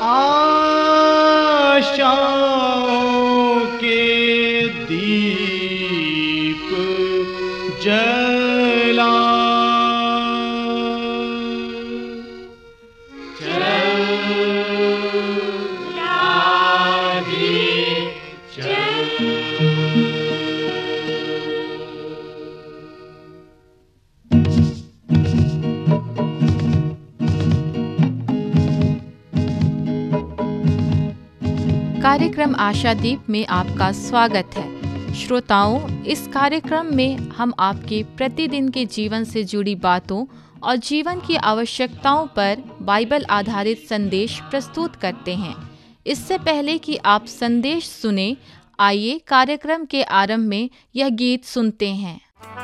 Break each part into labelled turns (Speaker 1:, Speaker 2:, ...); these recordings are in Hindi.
Speaker 1: आशाओं के दीप जला
Speaker 2: कार्यक्रम आशादीप में आपका स्वागत है। श्रोताओं, इस कार्यक्रम में हम आपके प्रतिदिन के जीवन से जुड़ी बातों और जीवन की आवश्यकताओं पर बाइबल आधारित संदेश प्रस्तुत करते हैं। इससे पहले कि आप संदेश सुने, आइए कार्यक्रम के आरंभ में यह गीत सुनते हैं।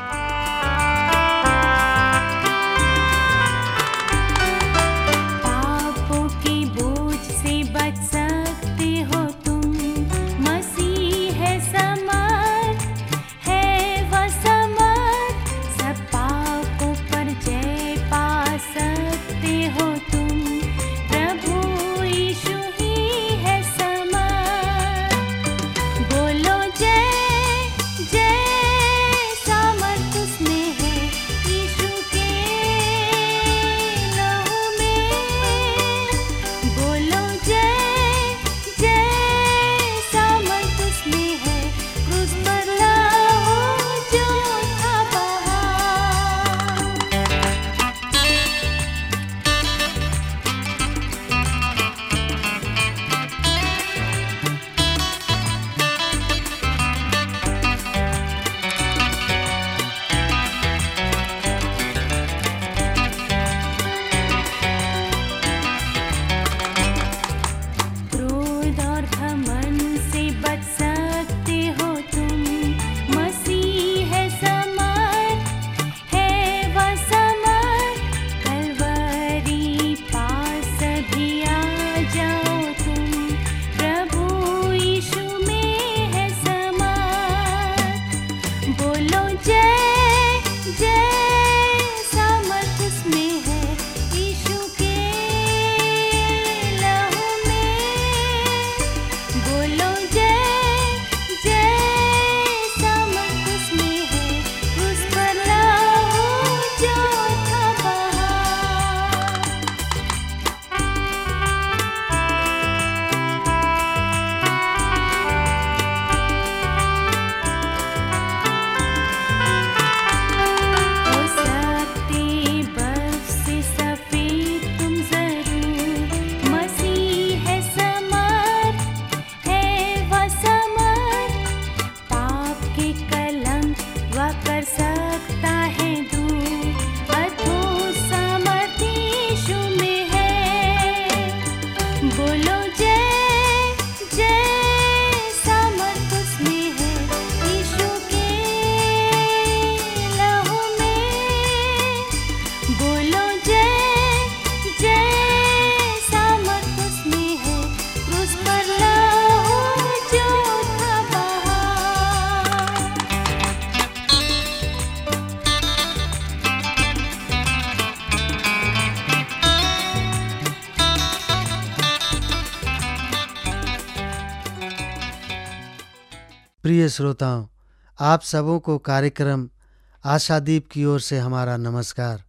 Speaker 3: प्रिय श्रोताओं, आप सबों को कार्यक्रम आशादीप की ओर से हमारा नमस्कार।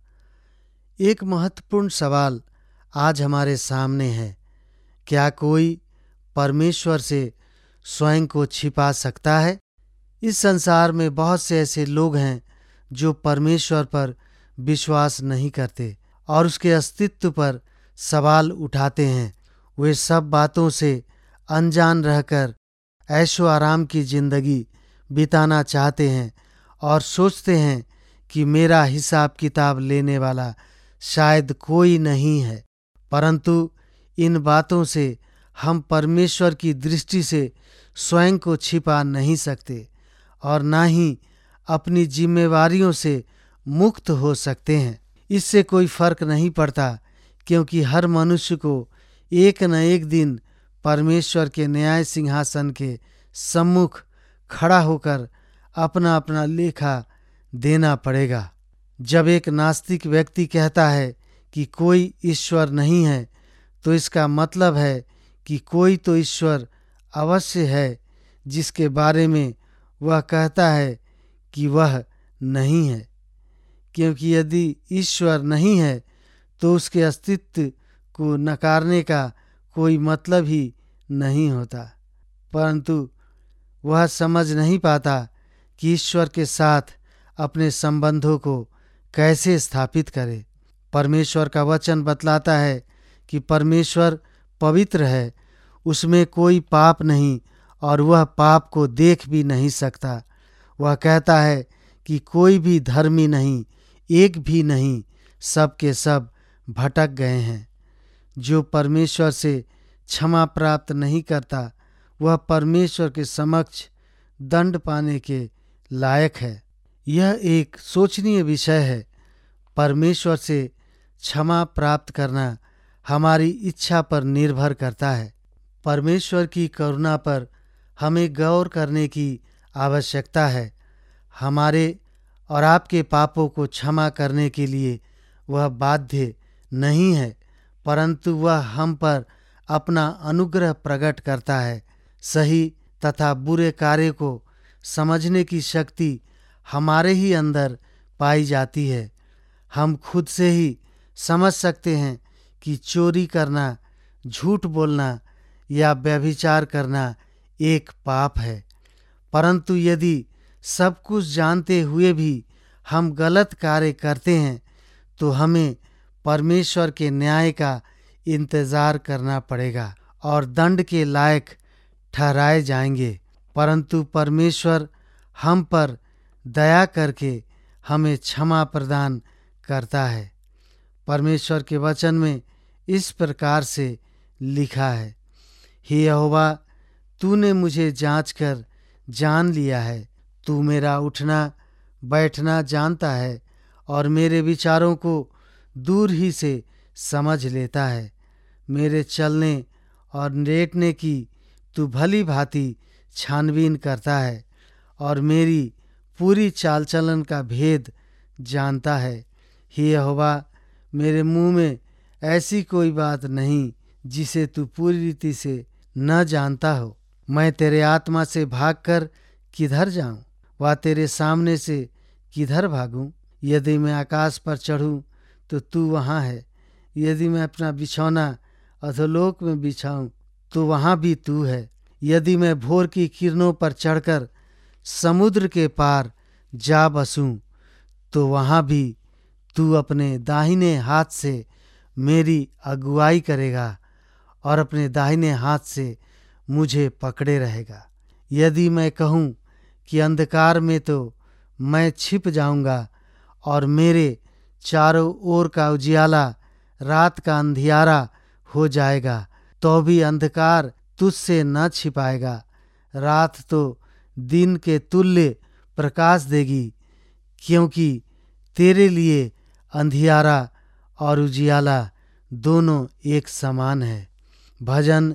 Speaker 3: एक महत्वपूर्ण सवाल आज हमारे सामने है। क्या कोई परमेश्वर से स्वयं को छिपा सकता है? इस संसार में बहुत से ऐसे लोग हैं जो परमेश्वर पर विश्वास नहीं करते और उसके अस्तित्व पर सवाल उठाते हैं। वे सब बातों से अनजान रहकर ऐशो आराम की जिंदगी बिताना चाहते हैं और सोचते हैं कि मेरा हिसाब किताब लेने वाला शायद कोई नहीं है। परंतु इन बातों से हम परमेश्वर की दृष्टि से स्वयं को छिपा नहीं सकते और ना ही अपनी जिम्मेवारियों से मुक्त हो सकते हैं। इससे कोई फर्क नहीं पड़ता, क्योंकि हर मनुष्य को एक न एक दिन परमेश्वर के न्याय सिंहासन के सम्मुख खड़ा होकर अपना अपना लेखा देना पड़ेगा। जब एक नास्तिक व्यक्ति कहता है कि कोई ईश्वर नहीं है, तो इसका मतलब है कि कोई तो ईश्वर अवश्य है जिसके बारे में वह कहता है कि वह नहीं है। क्योंकि यदि ईश्वर नहीं है तो उसके अस्तित्व को नकारने का कोई मतलब ही नहीं होता। परंतु वह समझ नहीं पाता कि ईश्वर के साथ अपने संबंधों को कैसे स्थापित करे। परमेश्वर का वचन बतलाता है कि परमेश्वर पवित्र है, उसमें कोई पाप नहीं और वह पाप को देख भी नहीं सकता। वह कहता है कि कोई भी धर्मी नहीं, एक भी नहीं, सब के सब भटक गए हैं। जो परमेश्वर से क्षमा प्राप्त नहीं करता वह परमेश्वर के समक्ष दंड पाने के लायक है। यह एक सोचनीय विषय है। परमेश्वर से क्षमा प्राप्त करना हमारी इच्छा पर निर्भर करता है। परमेश्वर की करुणा पर हमें गौर करने की आवश्यकता है। हमारे और आपके पापों को क्षमा करने के लिए वह बाध्य नहीं है, परंतु वह हम पर अपना अनुग्रह प्रकट करता है। सही तथा बुरे कार्य को समझने की शक्ति हमारे ही अंदर पाई जाती है। हम खुद से ही समझ सकते हैं कि चोरी करना, झूठ बोलना या व्यभिचार करना एक पाप है। परंतु यदि सब कुछ जानते हुए भी हम गलत कार्य करते हैं तो हमें परमेश्वर के न्याय का इंतजार करना पड़ेगा और दंड के लायक ठहराए जाएंगे। परंतु परमेश्वर हम पर दया करके हमें क्षमा प्रदान करता है। परमेश्वर के वचन में इस प्रकार से लिखा है, हे यहोवा, तूने मुझे जांच कर जान लिया है। तू मेरा उठना बैठना जानता है और मेरे विचारों को दूर ही से समझ लेता है। मेरे चलने और लेटने की तू भली भांति छानबीन करता है और मेरी पूरी चाल चलन का भेद जानता है। हे यहोवा, मेरे मुंह में ऐसी कोई बात नहीं जिसे तू पूरी रीति से न जानता हो। मैं तेरे आत्मा से भागकर किधर जाऊं व तेरे सामने से किधर भागूं? यदि मैं आकाश पर चढ़ूं तो तू वहां है, यदि मैं अपना बिछौना अधोलोक में बिछाऊं तो वहां भी तू है। यदि मैं भोर की किरणों पर चढ़कर समुद्र के पार जा बसूं तो वहां भी तू अपने दाहिने हाथ से मेरी अगुवाई करेगा और अपने दाहिने हाथ से मुझे पकड़े रहेगा। यदि मैं कहूँ कि अंधकार में तो मैं छिप जाऊंगा और मेरे चारों ओर का उजियाला रात का अंधियारा हो जाएगा, तो भी अंधकार तुझसे न छिपाएगा। रात तो दिन के तुल्य प्रकाश देगी, क्योंकि तेरे लिए अंधियारा और उजियाला दोनों एक समान है। भजन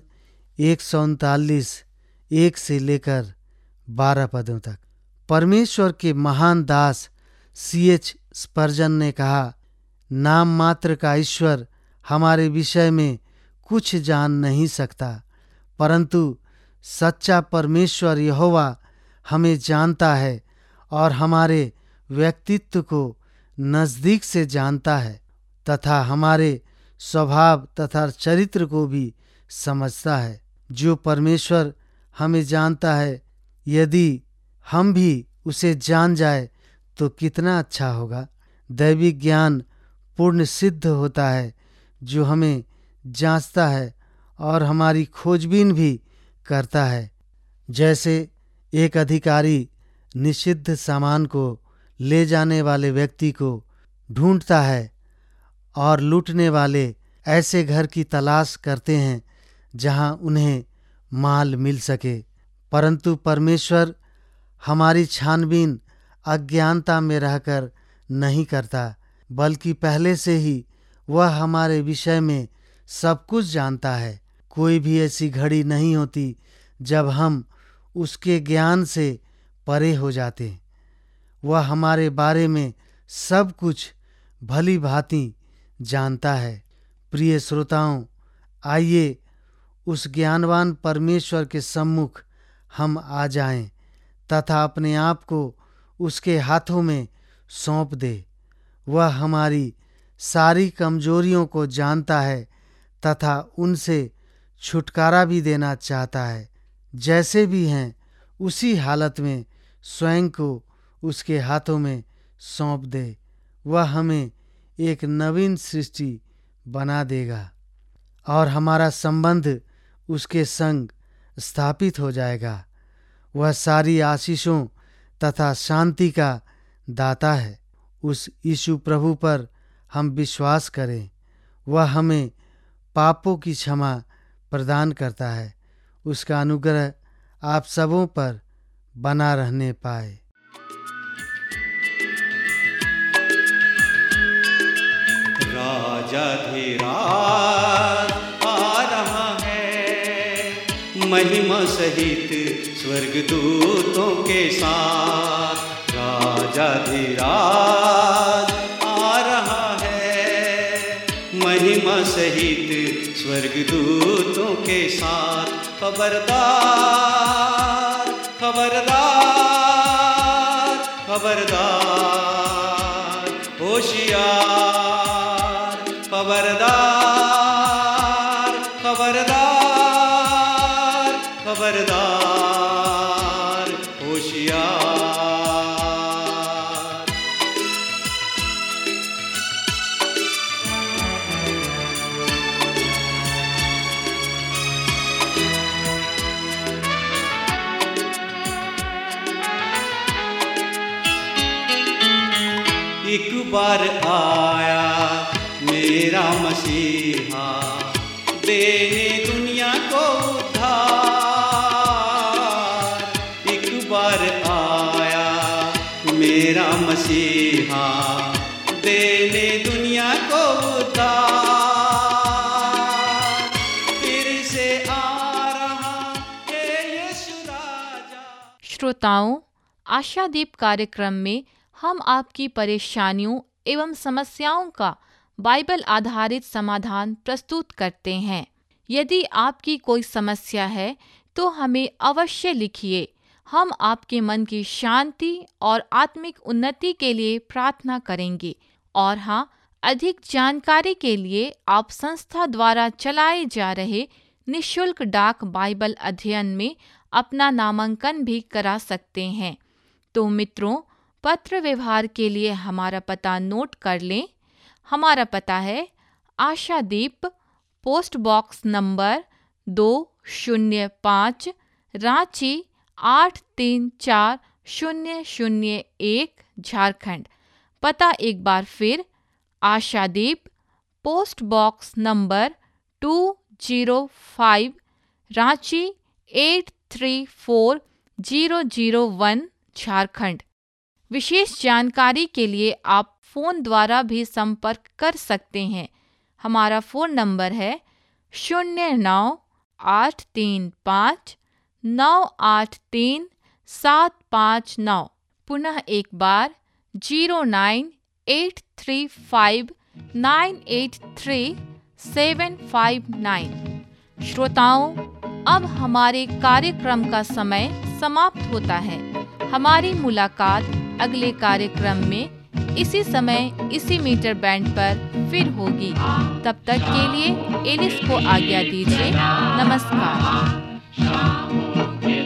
Speaker 3: 139 1 से लेकर 12 पदों तक। परमेश्वर के महान दास C.H. स्पर्जन ने कहा, नाम मात्र का ईश्वर हमारे विषय में कुछ जान नहीं सकता, परंतु सच्चा परमेश्वर यहोवा हमें जानता है और हमारे व्यक्तित्व को नजदीक से जानता है तथा हमारे स्वभाव तथा चरित्र को भी समझता है। जो परमेश्वर हमें जानता है, यदि हम भी उसे जान जाए तो कितना अच्छा होगा। दैविक ज्ञान पूर्ण सिद्ध होता है जो हमें जांचता है और हमारी खोजबीन भी करता है। जैसे एक अधिकारी निषिद्ध सामान को ले जाने वाले व्यक्ति को ढूंढता है और लूटने वाले ऐसे घर की तलाश करते हैं जहां उन्हें माल मिल सके, परंतु परमेश्वर हमारी छानबीन अज्ञानता में रहकर नहीं करता, बल्कि पहले से ही वह हमारे विषय में सब कुछ जानता है। कोई भी ऐसी घड़ी नहीं होती जब हम उसके ज्ञान से परे हो जाते। वह हमारे बारे में सब कुछ भली भांति जानता है। प्रिय श्रोताओं, आइए उस ज्ञानवान परमेश्वर के सम्मुख हम आ जाएं तथा अपने आप को उसके हाथों में सौंप दे। वह हमारी सारी कमजोरियों को जानता है तथा उनसे छुटकारा भी देना चाहता है। जैसे भी हैं उसी हालत में स्वयं को उसके हाथों में सौंप दे। वह हमें एक नवीन सृष्टि बना देगा और हमारा संबंध उसके संग स्थापित हो जाएगा। वह सारी आशीषों तथा शांति का दाता है। उस यीशु प्रभु पर हम विश्वास करें। वह हमें पापों की क्षमा प्रदान करता है। उसका अनुग्रह आप सबों पर बना रहने पाए।
Speaker 1: राजाधिराज आ रहा है, महिमा सहित स्वर्गदूतों के साथ। राजाधिराज आ रहा है, महिमा सहित स्वर्गदूतों के साथ। खबरदार खबरदार खबरदार, होशियार, खबरदार खबरदार खबरदार, होशियार। एक बार आया मेरा मसीहा, देने दुनिया को उद्धार। एक बार आया मेरा मसीहा, देने दुनिया को उद्धार। फिर से आ रहा है यीशु राजा।
Speaker 2: श्रोताओं, आशादीप कार्यक्रम में हम आपकी परेशानियों एवं समस्याओं का बाइबल आधारित समाधान प्रस्तुत करते हैं। यदि आपकी कोई समस्या है तो हमें अवश्य लिखिए। हम आपके मन की शांति और आत्मिक उन्नति के लिए प्रार्थना करेंगे। और हाँ, अधिक जानकारी के लिए आप संस्था द्वारा चलाए जा रहे निःशुल्क डाक बाइबल अध्ययन में अपना नामांकन भी करा सकते हैं। तो मित्रों, पत्र व्यवहार के लिए हमारा पता नोट कर लें। हमारा पता है Ashadeep, post box number 205, Ranchi 834001, Jharkhand. पता एक बार फिर, Ashadeep, post box number 205, Ranchi 834001, Jharkhand. विशेष जानकारी के लिए आप फ़ोन द्वारा भी संपर्क कर सकते हैं। हमारा फ़ोन नंबर है 09835983 पुनः एक बार 09835983759। श्रोताओं, अब हमारे कार्यक्रम का समय समाप्त होता है। हमारी मुलाकात अगले कार्यक्रम में इसी समय इसी मीटर बैंड पर फिर होगी। तब तक के लिए एलिस को आज्ञा दीजिए। नमस्कार।